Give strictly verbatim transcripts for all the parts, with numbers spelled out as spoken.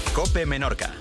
COPE Menorca.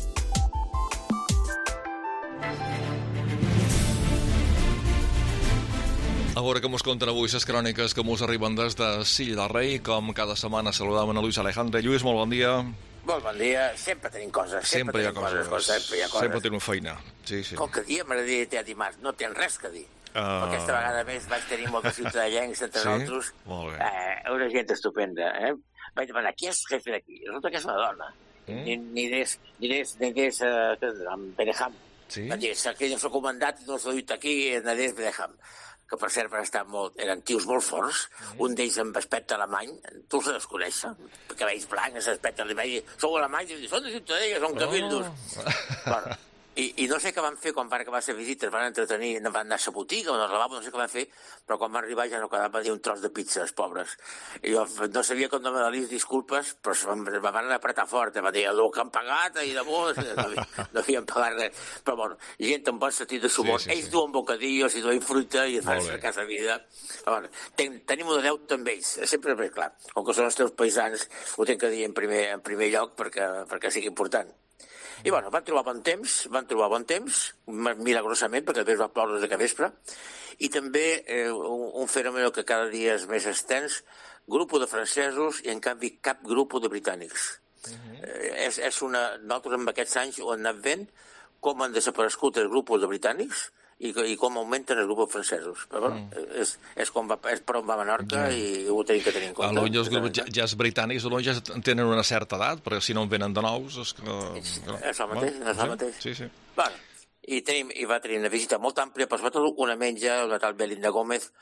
A veure què mos conten avui les cròniques que mos arriben des de Silla del Rei. Com cada setmana saludam a Lluís Alejandre. Lluís, molt bon dia. Molt bon dia. Sempre tenim coses. Sempre, sempre hi ha coses. coses. Sempre hi ha coses. Sempre tenim feina. Sí, sí. Qualque dia m'agradaria dir a dimarts. No tens res que dir. Uh... Aquesta vegada més vaig tenir molts ciutadellencs entre sí? nosaltres. Molt bé. Eh, una gent estupenda. Eh? Vaig demanar, qui és jefe d'aquí? Resulta que és una dona. Mm? Ni, ni des, ni des, ni des, uh, Beneham. Sí? Va dir, que jo soc comandat i no s'ha dit aquí, Nadez Beneham. Que per cert van estar molt, eren tios molt forts, mm. un d'ells amb aspecte alemany, tu els has de conèixer, cabells blancs, aspecte alemany, sou alemanys, i són de Ciutadella, són cabildos. Oh. Bueno, i, I no sé què van fer quan van acabar la visita, es van entretenir, van anar a la botiga o al lavabo, no sé què van fer, però quan van arribar ja no quedava ni un tros de pizza, els pobres. I jo no sabia com demanar-los disculpes, però me van apretar fort, em van dir, el que han pagat, i de bo, no, no havien pagat res. Però bueno, gent amb bon sentit de sumor, sí, sí, ells sí. duen bocadillos i duen fruita i es fan cercar la vida. Bueno, ten, tenim un deute amb ells, sempre bé clar, com que són els teus paisans, ho tenc que dir en primer, en primer lloc perquè, perquè sigui important. I bueno, van trobar bon temps, van trobar bon temps, milagrosament, perquè després va ploure des de vespre, i també eh, un, un fenomen que cada dia és més extens, grup de francesos i en canvi cap grup de britànics. Uh-huh. eh, és, és una... Nosaltres en aquests anys ho hem anat fent, com han desaparegut els grups de britànics i, i com augmenten els grups francesos. Però bueno, mm. és, és, com va, és per on va Menorca mm. i ho tenim que tenir en compte. Alonso, els grups ja, ja els britànics ja tenen una certa edat, perquè si no en venen de nous... És, que... és, és el mateix, és el mateix. Sí, sí. Bueno, i, tenim, i va tenir una visita molt àmplia, però sobretot una menja, la tal Belinda Gómez,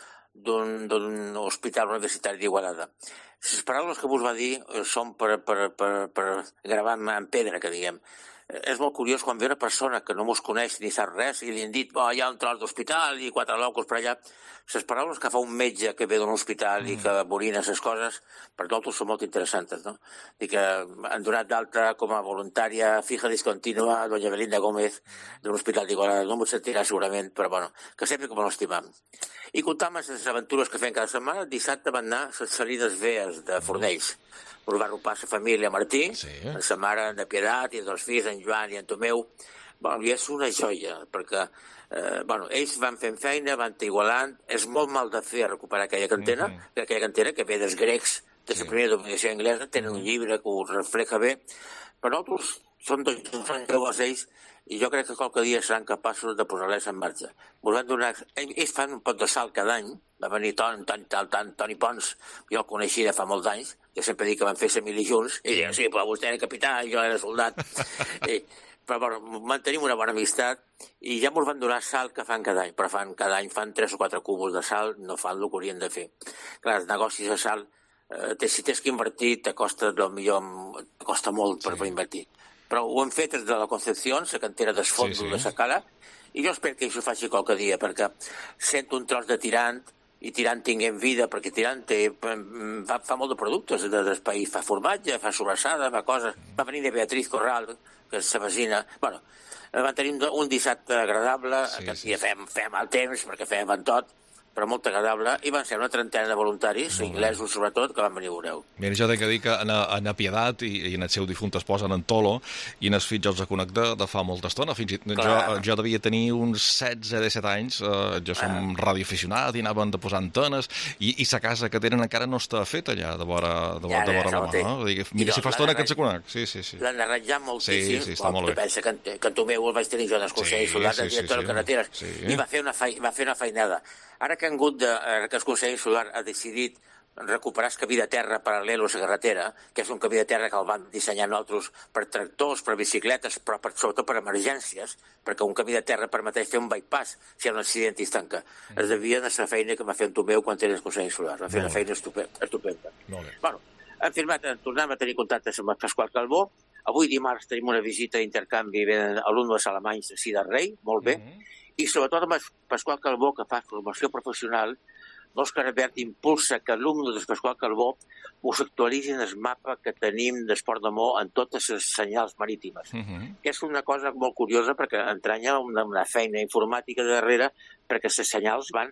d'un hospital universitari d'Igualada. Les paraules que vos va dir són per, per, per, per gravar en pedra, que diguem. És molt curiós quan ve una persona que no mos coneix ni sap res i li han dit, oh, hi ha un tros d'hospital i quatre locos per allà. Les paraules que fa un metge que ve d'un hospital mm. i que morina les coses, per nosaltres són molt interessants, no? I que han donat d'alta com a voluntària fija discontínua a doña Belinda Gómez d'un hospital d'Igualada. No m'ho sentirà segurament, però bueno, que sempre com l'estimam. I comptam les aventures que fem cada setmana. Dissabte van anar les salides vees de Fornells. Us va arropar la família Martí, sí. amb sa mare de Pietat i dos fills, en Joan i en Tomeu. Bueno, i és una joia, perquè eh, bueno, ells van fent feina, van igualant. És molt mal de fer recuperar aquella cantera, mm-hmm. que aquella cantera que ve dels grecs, de la sí. primera dominació anglesa, tenen un llibre que ho refleja bé. Però nosaltres som dos joves ells, i jo crec que qualque dia seran capaços de posar-les en marxa. Van donar... Ells fan un pot de salt cada any, va venir Toni, Toni, Toni, Toni Pons, jo el coneixia de fa molts anys, jo sempre dic que van fer la mili junts, i deia, sí, però vostè era capità i jo era soldat. I, però bueno, mantenim una bona amistat, i ja ens van donar salt que fan cada any, però fan cada any fan tres o quatre cúmuls de salt, no fan el que haurien de fer. Clar, els negocis de salt, eh, si tens que invertir, te costa, millor, te costa molt per, sí. per invertir. Però ho hem fet des de la Concepció, la cantera d'Esfondo sí, sí. de Sacala, i jo espero que això faci qualque dia, perquè sento un tros de tirant, i tirant tinguem vida, perquè tirant té, fa, fa molt de productes de, del país, fa formatge, fa sobrassada, fa coses. Va venir de Beatriz Corral, que és la vecina. Bueno, vam tenir un dissabte agradable, sí, aquest sí, dia fem, fem el temps, perquè fem en tot, però molt agradable, i van ser una trentena de voluntaris, inglesos sobretot, que van venir a veure-ho. Mira, jo tinc que dir que en, en Pietat i, i en el seu difunt esposa, en Tolo, i en els fills jo els conec de, de fa molta estona. Fins i tot jo, jo devia tenir uns setze disset anys, eh, jo som ah. radioaficionat i anaven de posar antenes, i, i la casa que tenen encara no està feta ja, de vora, de, ja, de vora la mà. No? Dir, mira, si fa estona que ens conec. Sí, sí, sí. L'han arranjat moltíssim. Sí, sí, està molt bé. Pensa que, que en Tomeu el vaig tenir jo d'escorcer i soldat, el director de carreteres, sí. i va fer, una fei, va fer una feinada. Ara que, han de, que el Consell Insular ha decidit recuperar el camí de terra paral·lel a la carretera, que és un camí de terra que el van dissenyar nosaltres per tractors, per bicicletes, però per, sobretot per emergències, perquè un camí de terra permeteix fer un bypass si hi ha un accident i es tanca. Mm. Es devia de la feina que va fer en Tomeu quan era el Consell Insular. Va fer una feina estupenda. estupenda. Bueno, hem firmat, tornem a tenir contacte amb el Pasqual Calbó. Avui dimarts tenim una visita d'intercanvi d'alumnes alemanys de Silla del Rei, molt bé. Mm-hmm. I sobretot amb el Pasqual Calbó, que fa formació professional, l'Òscar Albert impulsa que alumnes del Pasqual Calbó us actualitzin el mapa que tenim d'Esport de Mo en totes les senyals marítimes. Uh-huh. Que és una cosa molt curiosa perquè entranya una, una feina informàtica darrere perquè les senyals van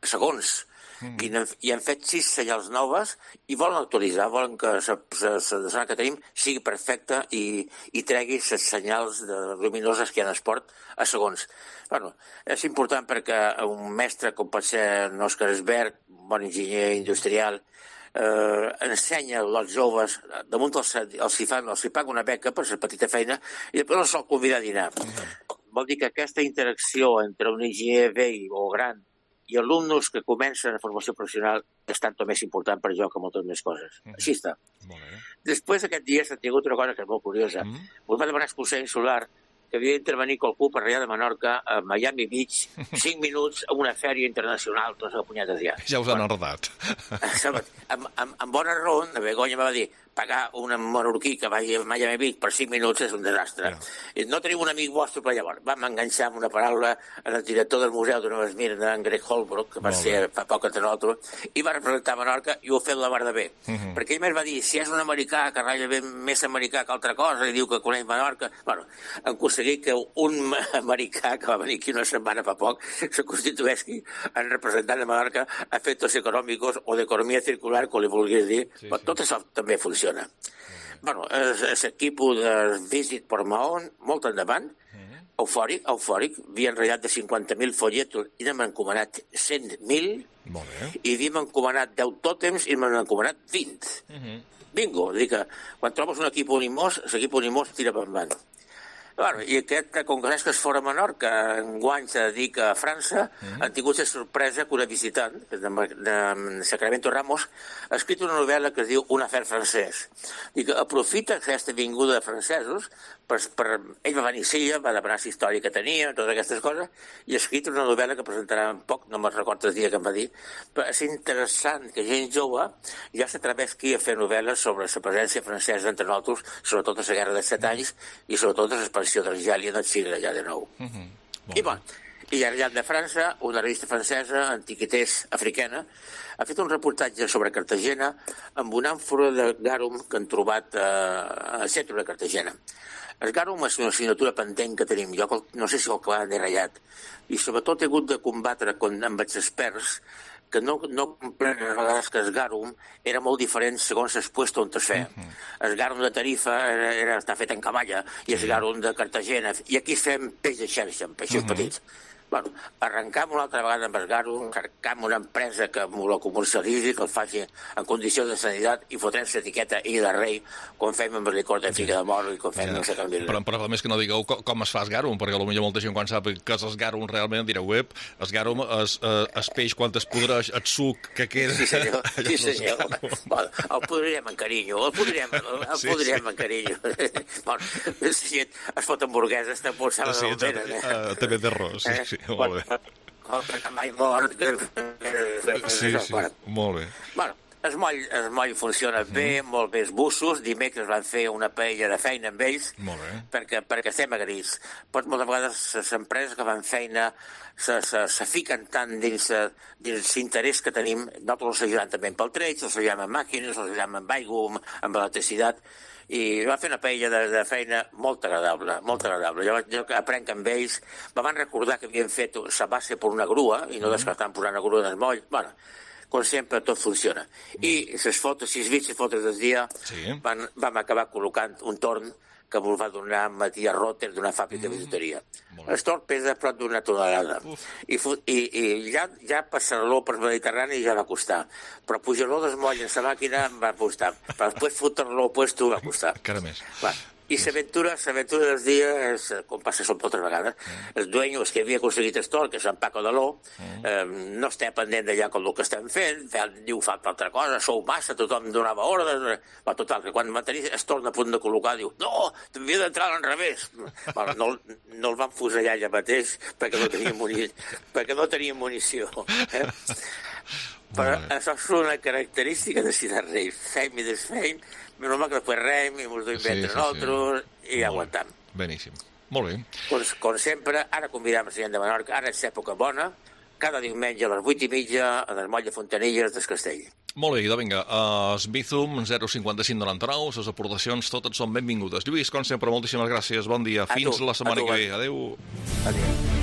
segons. Mm. I, I han fet sis senyals noves i volen actualitzar, volen que la zona que tenim sigui perfecta i, i tregui les senyals de luminoses que hi ha en esport a segons. Bueno, és important perquè un mestre com pot ser Òscar Esbert, un bon enginyer industrial, eh, ensenya als joves, damunt els, els hi fan, els hi paga una beca per la petita feina i després els sol convidar a dinar. Mm. Vol dir que aquesta interacció entre un enginyer vell o gran i alumnes que comencen a formació professional és tant o més important per jo que moltes més coses. Mm. Així està. Després d'aquest dia s'ha tingut una cosa que és molt curiosa. Mm. Us va demanar expulsió insular que havia d'intervenir qualcú per allà de Menorca, a Miami Beach, cinc minuts a una fèria internacional, tots a punyetes ja. Ja us han enredat. Amb, amb, amb bona raó, la Begoña va dir pagar un menorquí que vagi a Miami Beach per cinc minuts és un desastre. Yeah. No tenim un amic vostre per llavors. Vam enganxar amb una paraula al director del Museu de Nova Esmirna, en Greg Holbrook, que va Molt ser bé. fa poc entre nosaltres, i va representar Menorca i ho ha fet la mar de bé. Uh -huh. Perquè ell més va dir, si és un americà que ratlla ben més americà que altra cosa i diu que coneix Menorca... Bueno, han aconseguit que un americà que va venir aquí una setmana fa poc se constitueixi en representant de Menorca a efectos econòmics o d'economia circular, com li vulguis dir. Sí, sí. Tot això també funciona. Bueno, l'equip de Visit por Mahón, molt endavant, eufòric, eufòric, havia enrotllat de cinquanta mil folletos i n'hem encomanat cent mil, i havíem encomanat deu tòtems i n'hem encomanat vint. Bingo, dir que quan trobes un equip unimós, l'equip unimós tira per endavant. Bueno, i aquest congrés que es fora a Menorca, enguany se dedica a França, mm-hmm. han tingut la sorpresa que una visitant, de, de Sacramento Ramos, ha escrit una novel·la que es diu Un afer francès. I que aprofita aquesta vinguda de francesos, per, per, ell va venir a Silla, va demanar la història que tenia, totes aquestes coses, i ha escrit una novel·la que presentarà en poc, no me'n recordo el dia que em va dir, però és interessant que gent jove ja s'atrevesqui a fer novel·les sobre la presència francesa entre nosaltres, sobretot a la Guerra dels Set Anys i sobretot a l'expansió d'Argèlia del Sigre allà de nou. Uh -huh. bon. I bon, i allà de França, una revista francesa, Antiquités africana, ha fet un reportatge sobre Cartagena amb una àmfora de garum que han trobat eh, al centre de Cartagena. El garum és una assignatura pendent que tenim. Jo no sé si el clar n'he ratllat. I sobretot he hagut de combatre amb els experts que no, no comprenen a vegades que el garum era molt diferent segons el puesto on es feia. Uh-huh. El garum de Tarifa era, era, està fet en caballa i el garum de Cartagena. I aquí fem peix de xerxa, amb peixos uh-huh. petits. Bueno, arrencam una altra vegada amb el garum, arrencam una empresa que m'ho comercialitzi, que el faci en condicions de sanitat i fotrem l'etiqueta I de rei quan fem amb el licor de figa de moro i quan fem ja. no sé però, però més que no digueu com, com es fa el garum, perquè potser molta gent quan sap que és el garum realment direu, web, el garum és el peix quan es podreix, el suc que queda... Sí senyor, sí senyor. Bueno, el podríem en carinyo, el podríem, el sí, podríem sí. en carinyo. Bueno, si gent es fot hamburgueses, també saben sí, sí, uh, també d'arròs, sí, sí. Molt bé. Que mai mort. Sí, sí, molt bé. Bueno, el moll, el moll funciona bé, mm. molt bé els bussos. Dimecres van fer una paella de feina amb ells perquè, perquè estem agraïts. Però moltes vegades les empreses que fan feina se, se, se fiquen tant dins, dins l'interès que tenim. Nosaltres els ajudem també pel trade, els ajudem amb màquines, els ajudem amb aigua, amb electricitat. I va fer una paella de, de feina molt agradable, molt agradable. Jo, jo aprenc amb ells, me van recordar que havien fet la base per una grua i no mm. descartant posant una grua del moll. Bueno, com sempre, tot funciona. Mm. I les fotos, si es vist les fotos del dia, sí. van, vam acabar col·locant un torn que m'ho va donar Matías Rotter d'una fàbrica mm. de bisuteria. El torn pesa prop d'una tonelada. I, i, i ja, ja passar-lo per Mediterrani ja va costar. Però pujar-lo del moll en la màquina em va costar. Però després fotre-lo al puesto va costar. Encara més. Va. I l'aventura, l'aventura dels dies, com passa són altres vegades, mm. el dueño, el que havia aconseguit el torn, que és en Paco Daló, mm. eh, no estem pendent d'allà com el que estem fent, diu, fa altra cosa, sou massa, tothom donava ordres, va, total, que quan va tenir el torn a punt de col·locar, diu, no, t'havia d'entrar al revés. Bueno, no, no el van fusellar allà mateix perquè no teníem munició. perquè no teníem munició eh? Però això és una característica de Ciutat Rei, fem i desfem, normal que després rem i ens ho inventem sí, sí, nosaltres sí. i Molt aguantam. Beníssim. Molt bé. Com, com sempre, ara convidam a la gent de Menorca, ara és època bona, cada diumenge a les vuit i mitja a les Moll de Fontanilles del Castell. Molt bé, idò, vinga. Uh, Sbizum, zero cinquanta-cinc noranta-nou, les aportacions totes són benvingudes. Lluís, com sempre, moltíssimes gràcies, bon dia. A Fins tu, la setmana que ve. Adéu. Adéu.